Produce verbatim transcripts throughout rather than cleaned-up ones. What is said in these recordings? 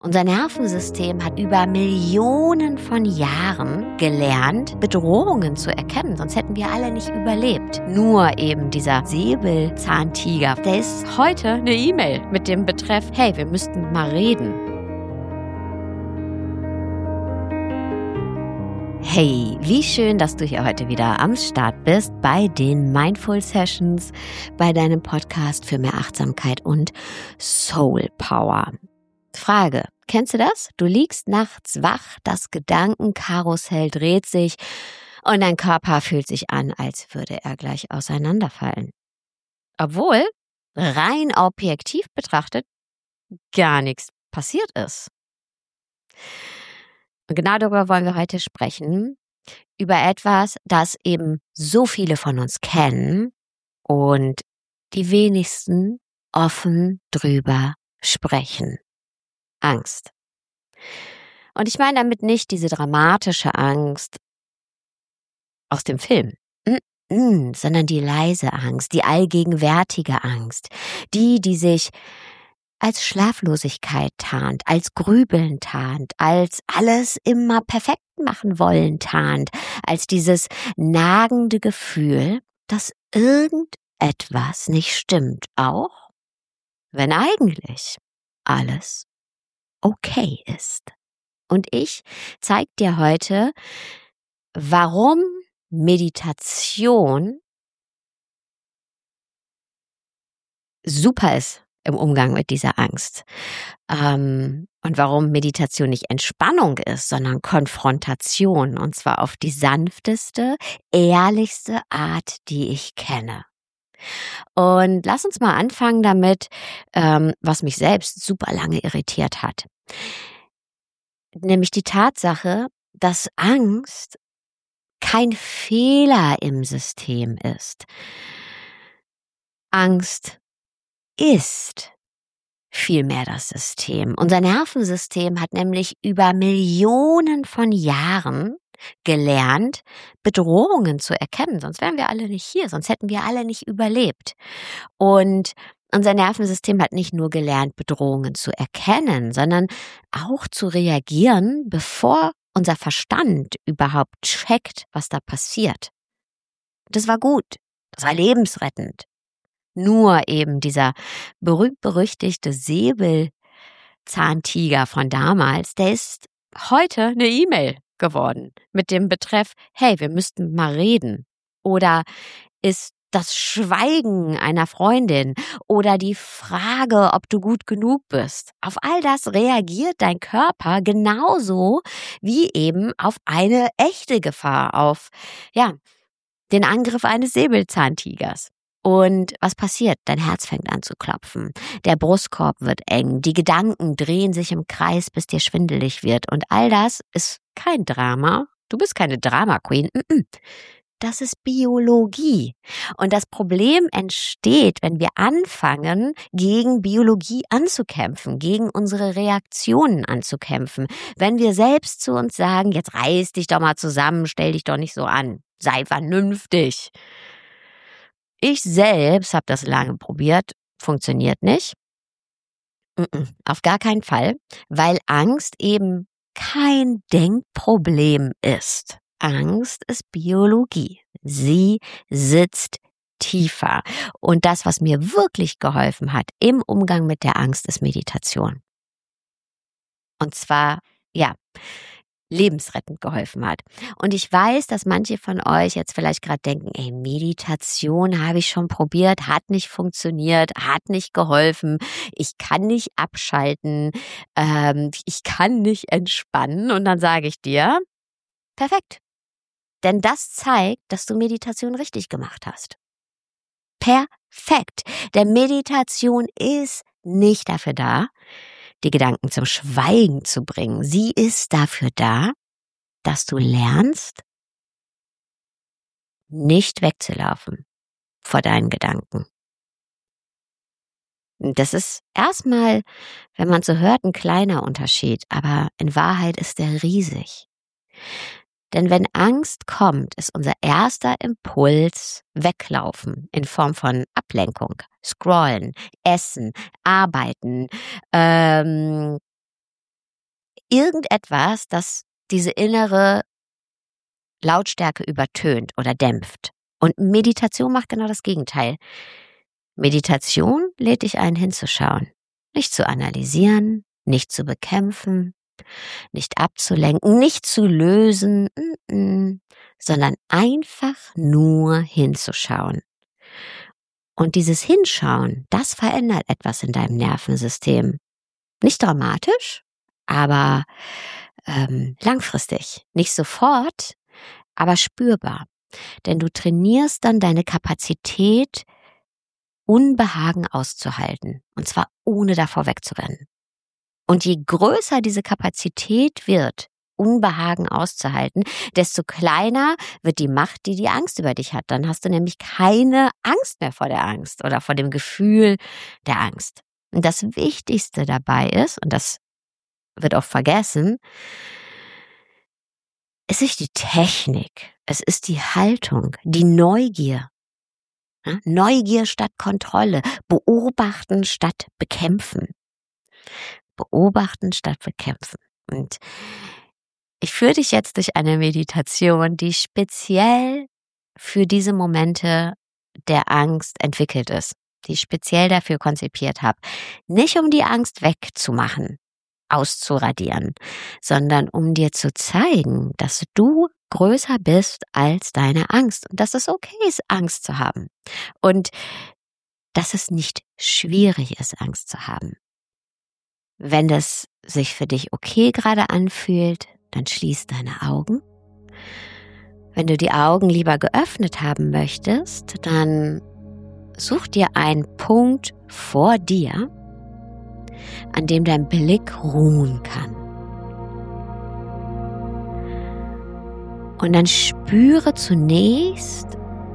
Unser Nervensystem hat über Millionen von Jahren gelernt, Bedrohungen zu erkennen, sonst hätten wir alle nicht überlebt. Nur eben dieser Säbelzahntiger, der ist heute eine E-Mail mit dem Betreff, hey, wir müssten mal reden. Hey, wie schön, dass du hier heute wieder am Start bist bei den Mindful Sessions, bei deinem Podcast für mehr Achtsamkeit und Soul Power. Frage, kennst du das? Du liegst nachts wach, das Gedankenkarussell dreht sich und dein Körper fühlt sich an, als würde er gleich auseinanderfallen. Obwohl, rein objektiv betrachtet, gar nichts passiert ist. Und genau darüber wollen wir heute sprechen, über etwas, das eben so viele von uns kennen und die wenigsten offen drüber sprechen. Angst. Und ich meine damit nicht diese dramatische Angst aus dem Film, Mm-mm, sondern die leise Angst, die allgegenwärtige Angst, die, die sich als Schlaflosigkeit tarnt, als Grübeln tarnt, als alles immer perfekt machen wollen tarnt, als dieses nagende Gefühl, dass irgendetwas nicht stimmt, auch wenn eigentlich alles okay ist. Und ich zeige dir heute, warum Meditation super ist im Umgang mit dieser Angst. Ähm, und warum Meditation nicht Entspannung ist, sondern Konfrontation. Und zwar auf die sanfteste, ehrlichste Art, die ich kenne. Und lass uns mal anfangen damit, ähm, was mich selbst super lange irritiert hat. Nämlich die Tatsache, dass Angst kein Fehler im System ist. Angst ist vielmehr das System. Unser Nervensystem hat nämlich über Millionen von Jahren gelernt, Bedrohungen zu erkennen. Sonst wären wir alle nicht hier, sonst hätten wir alle nicht überlebt. Und unser Nervensystem hat nicht nur gelernt, Bedrohungen zu erkennen, sondern auch zu reagieren, bevor unser Verstand überhaupt checkt, was da passiert. Das war gut, das war lebensrettend. Nur eben dieser berühmt-berüchtigte Säbelzahntiger von damals, der ist heute eine E-Mail geworden mit dem Betreff, hey, wir müssten mal reden. Oder ist das Schweigen einer Freundin oder die Frage, ob du gut genug bist. Auf all das reagiert dein Körper genauso wie eben auf eine echte Gefahr, auf, ja, den Angriff eines Säbelzahntigers. Und was passiert? Dein Herz fängt an zu klopfen. Der Brustkorb wird eng. Die Gedanken drehen sich im Kreis, bis dir schwindelig wird. Und all das ist kein Drama. Du bist keine Drama Queen. Das ist Biologie. Und das Problem entsteht, wenn wir anfangen, gegen Biologie anzukämpfen, gegen unsere Reaktionen anzukämpfen. Wenn wir selbst zu uns sagen, jetzt reiß dich doch mal zusammen, stell dich doch nicht so an, sei vernünftig. Ich selbst habe das lange probiert, funktioniert nicht. Auf gar keinen Fall, weil Angst eben kein Denkproblem ist. Angst ist Biologie. Sie sitzt tiefer. Und das, was mir wirklich geholfen hat im Umgang mit der Angst, ist Meditation. Und zwar, ja, lebensrettend geholfen hat. Und ich weiß, dass manche von euch jetzt vielleicht gerade denken, ey, Meditation habe ich schon probiert, hat nicht funktioniert, hat nicht geholfen, ich kann nicht abschalten, ähm, ich kann nicht entspannen. Und dann sage ich dir, perfekt. Denn das zeigt, dass du Meditation richtig gemacht hast. Perfekt. Denn Meditation ist nicht dafür da, die Gedanken zum Schweigen zu bringen. Sie ist dafür da, dass du lernst, nicht wegzulaufen vor deinen Gedanken. Das ist erstmal, wenn man so hört, ein kleiner Unterschied, aber in Wahrheit ist er riesig. Denn wenn Angst kommt, ist unser erster Impuls weglaufen in Form von Ablenkung, scrollen, essen, arbeiten, ähm, irgendetwas, das diese innere Lautstärke übertönt oder dämpft. Und Meditation macht genau das Gegenteil. Meditation lädt dich ein, hinzuschauen, nicht zu analysieren, nicht zu bekämpfen, nicht abzulenken, nicht zu lösen, mm, mm, sondern einfach nur hinzuschauen. Und dieses Hinschauen, das verändert etwas in deinem Nervensystem. Nicht dramatisch, aber ähm, langfristig. Nicht sofort, aber spürbar. Denn du trainierst dann deine Kapazität, Unbehagen auszuhalten. Und zwar ohne davor wegzurennen. Und je größer diese Kapazität wird, Unbehagen auszuhalten, desto kleiner wird die Macht, die die Angst über dich hat. Dann hast du nämlich keine Angst mehr vor der Angst oder vor dem Gefühl der Angst. Und das Wichtigste dabei ist, und das wird oft vergessen, es ist die Technik, es ist die Haltung, die Neugier. Ja? Neugier statt Kontrolle, beobachten statt bekämpfen. Beobachten statt bekämpfen. Und ich führe dich jetzt durch eine Meditation, die speziell für diese Momente der Angst entwickelt ist, die ich speziell dafür konzipiert habe. Nicht um die Angst wegzumachen, auszuradieren, sondern um dir zu zeigen, dass du größer bist als deine Angst und dass es okay ist, Angst zu haben und dass es nicht schwierig ist, Angst zu haben. Wenn das sich für dich okay gerade anfühlt, dann schließ deine Augen. Wenn du die Augen lieber geöffnet haben möchtest, dann such dir einen Punkt vor dir, an dem dein Blick ruhen kann. Und dann spüre zunächst,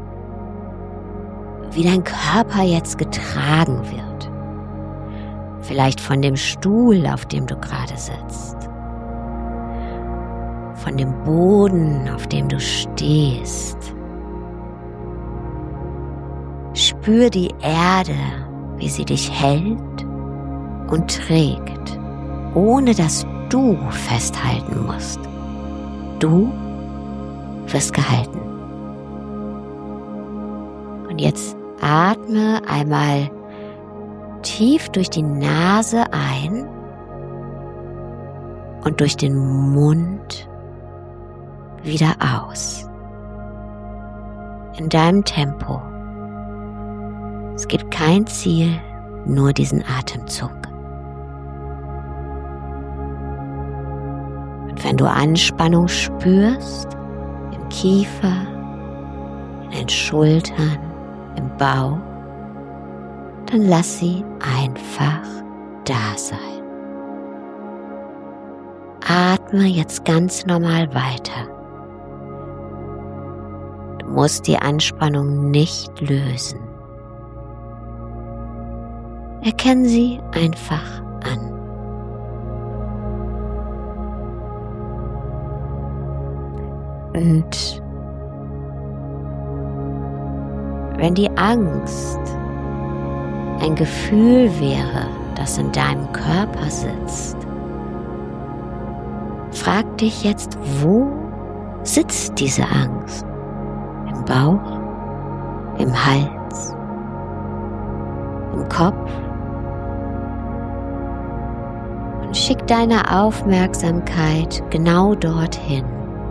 wie dein Körper jetzt getragen wird. Vielleicht von dem Stuhl, auf dem du gerade sitzt. Von dem Boden, auf dem du stehst. Spür die Erde, wie sie dich hält und trägt, ohne dass du festhalten musst. Du wirst gehalten. Und jetzt atme einmal tief durch die Nase ein und durch den Mund wieder aus. In deinem Tempo. Es gibt kein Ziel, nur diesen Atemzug. Und wenn du Anspannung spürst, im Kiefer, in den Schultern, im Bauch, dann lass sie einfach da sein. Atme jetzt ganz normal weiter. Du musst die Anspannung nicht lösen. Erkenn sie einfach an. Und wenn die Angst ein Gefühl wäre, das in deinem Körper sitzt, frag dich jetzt, wo sitzt diese Angst? Im Bauch? Im Hals? Im Kopf? Und schick deine Aufmerksamkeit genau dorthin,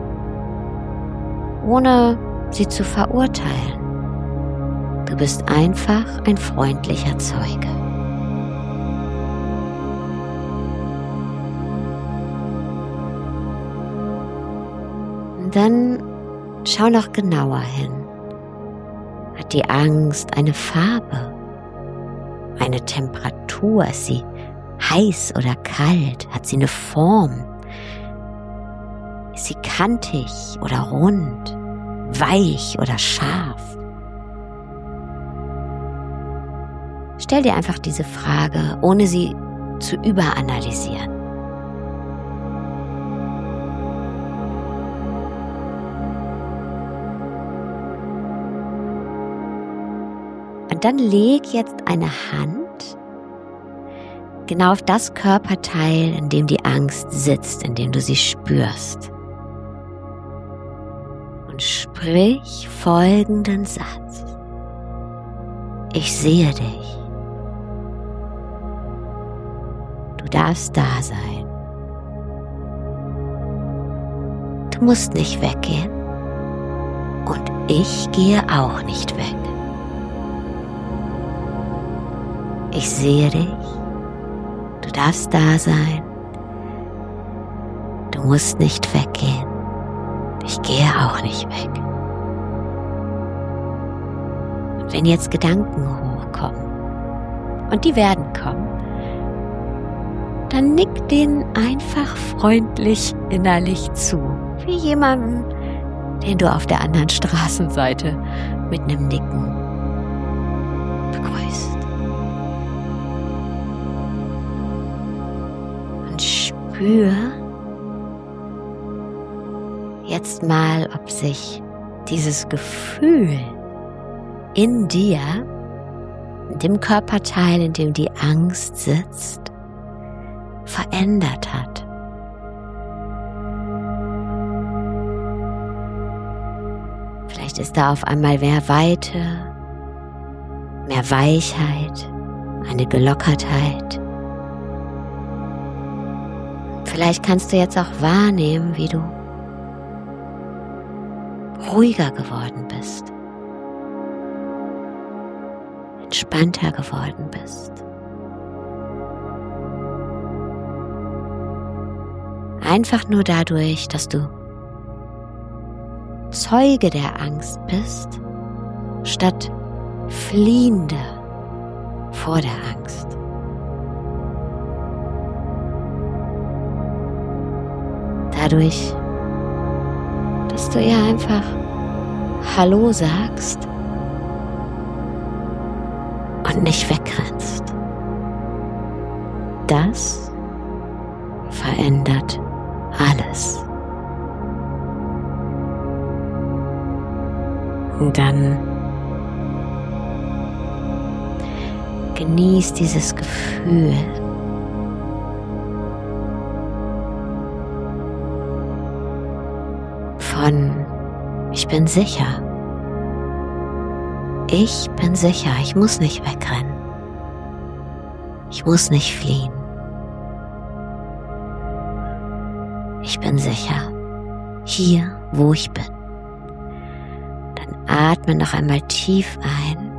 ohne sie zu verurteilen. Du bist einfach ein freundlicher Zeuge. Und dann schau noch genauer hin. Hat die Angst eine Farbe, eine Temperatur? Ist sie heiß oder kalt? Hat sie eine Form? Ist sie kantig oder rund, weich oder scharf? Stell dir einfach diese Frage, ohne sie zu überanalysieren. Und dann leg jetzt eine Hand genau auf das Körperteil, in dem die Angst sitzt, in dem du sie spürst. Und sprich folgenden Satz. Ich sehe dich. Du darfst da sein. Du musst nicht weggehen. Und ich gehe auch nicht weg. Ich sehe dich. Du darfst da sein. Du musst nicht weggehen. Ich gehe auch nicht weg. Und wenn jetzt Gedanken hochkommen, und die werden kommen, dann nick denen einfach freundlich innerlich zu, wie jemandem, den du auf der anderen Straßenseite mit einem Nicken begrüßt. Und spür jetzt mal, ob sich dieses Gefühl in dir, in dem Körperteil, in dem die Angst sitzt, verändert hat. Vielleicht ist da auf einmal mehr Weite, mehr Weichheit, eine Gelockertheit. Vielleicht kannst du jetzt auch wahrnehmen, wie du ruhiger geworden bist, entspannter geworden bist. Einfach nur dadurch, dass du Zeuge der Angst bist, statt Fliehende vor der Angst. Dadurch, dass du ihr einfach Hallo sagst und nicht wegrennst. Das verändert alles. Und dann genieß dieses Gefühl von ich bin sicher. Ich bin sicher, ich muss nicht wegrennen. Ich muss nicht fliehen. Ich bin sicher, hier, wo ich bin. Dann atme noch einmal tief ein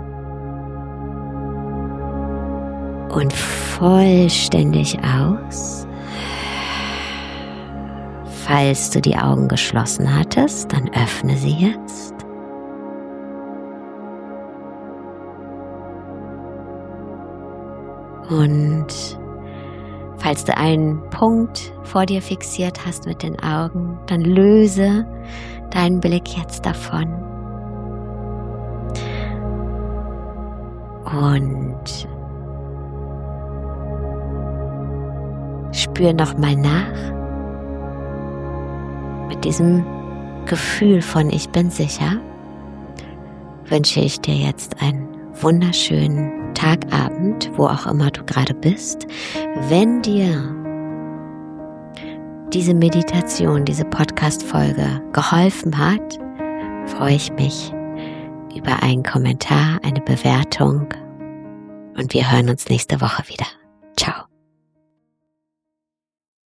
und vollständig aus. Falls du die Augen geschlossen hattest, dann öffne sie jetzt. Und falls du einen Punkt vor dir fixiert hast mit den Augen, dann löse deinen Blick jetzt davon. Und spür nochmal nach mit diesem Gefühl von ich bin sicher. Wünsche ich dir jetzt einen wunderschönen Tag, Abend, wo auch immer du gerade bist. Wenn dir diese Meditation, diese Podcast-Folge geholfen hat, freue ich mich über einen Kommentar, eine Bewertung und wir hören uns nächste Woche wieder. Ciao.